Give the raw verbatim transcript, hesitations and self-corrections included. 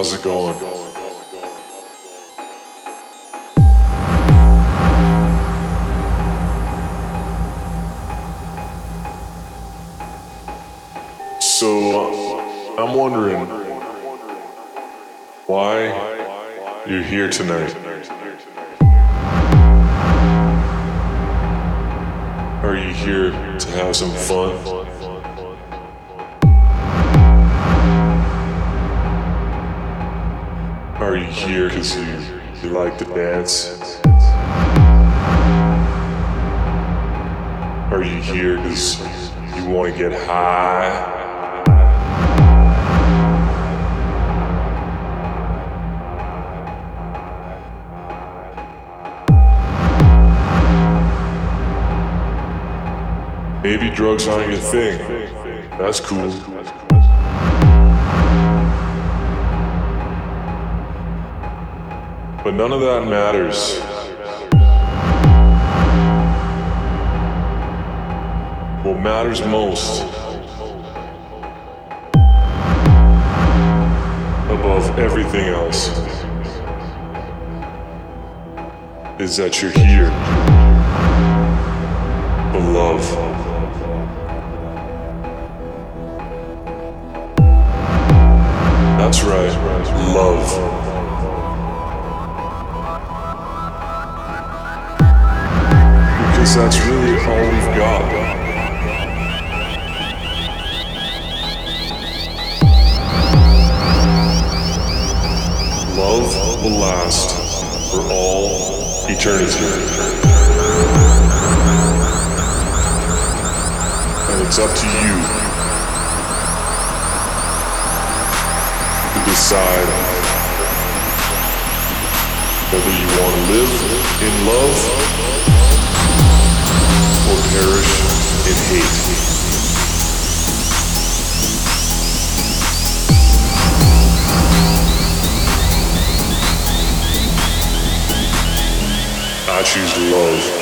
How's it going? So, I'm wondering why you're here tonight. Are you here to have some fun? Are you here because you, you like to dance? Are you here because you want to get high? Maybe drugs aren't your thing. That's cool. But none of that matters. What matters most, above everything else, is that you're here for love. That's right, love. Because that's really all we've got. Love will last for all eternity. And it's up to you decide whether you want to live in love or perish in hate. I choose love.